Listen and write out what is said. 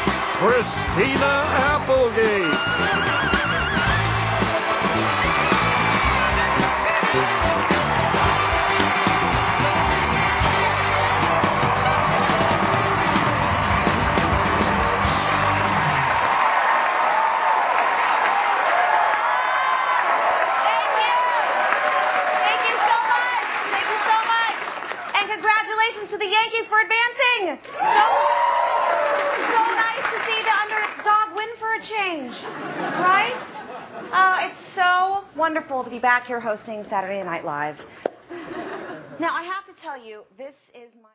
Christina Applegate. To the Yankees for advancing. So nice to see the underdog win for a change, right? It's so wonderful to be back here hosting Saturday Night Live. Now, I have to tell you, this is my...